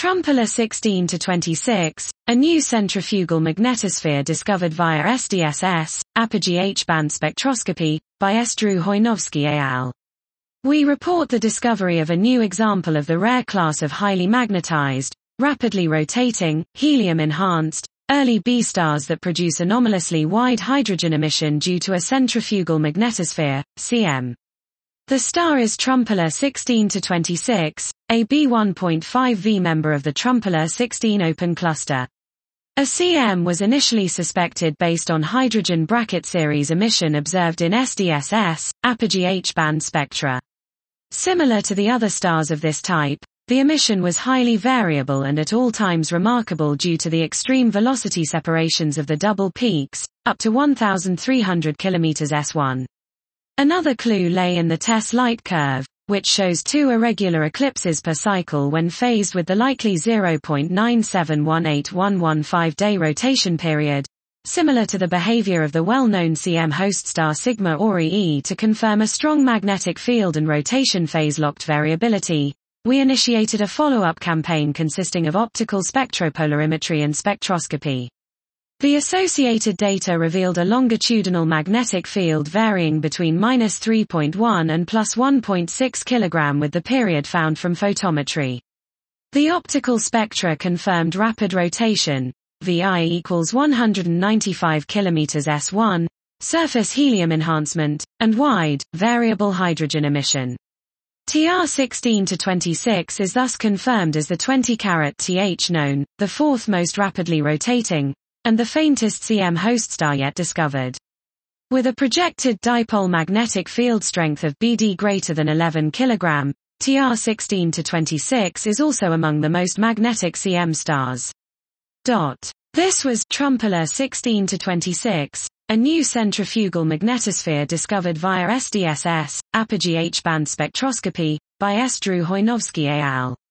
Trumpeter 16-26, a new centrifugal magnetosphere discovered via SDSS, apogee H-band spectroscopy, by S. Drew Hojnowski et al. We report the discovery of a new example of the rare class of highly magnetized, rapidly rotating, helium-enhanced, early B stars that produce anomalously wide hydrogen emission due to a centrifugal magnetosphere, CM. The star is Trumpeter 16-26, a B1.5V member of the Trumpeter 16 open cluster. A CM was initially suspected based on hydrogen bracket series emission observed in SDSS, apogee H-band spectra. Similar to the other stars of this type, the emission was highly variable and at all times remarkable due to the extreme velocity separations of the double peaks, up to 1,300 km s1. Another clue lay in the TESS light curve, which shows two irregular eclipses per cycle when phased with the likely 0.9718115-day rotation period, similar to the behavior of the well-known CM host star Sigma Auri E. To confirm a strong magnetic field and rotation phase-locked variability, we initiated a follow-up campaign consisting of optical spectropolarimetry and spectroscopy. The associated data revealed a longitudinal magnetic field varying between -3.1 and +1.6 kg with the period found from photometry. The optical spectra confirmed rapid rotation, VI equals 195 km s1, surface helium enhancement, and wide, variable hydrogen emission. TR 16-26 is thus confirmed as the 20-carat TH known, the fourth most rapidly rotating, and the faintest CM host star yet discovered. With a projected dipole magnetic field strength of BD greater than 11 kg, TR 16-26 is also among the most magnetic CM stars. This was Trumpeter 16-26, a new centrifugal magnetosphere discovered via SDSS, apogee H-band spectroscopy, by S. Drew Hojnowski et al.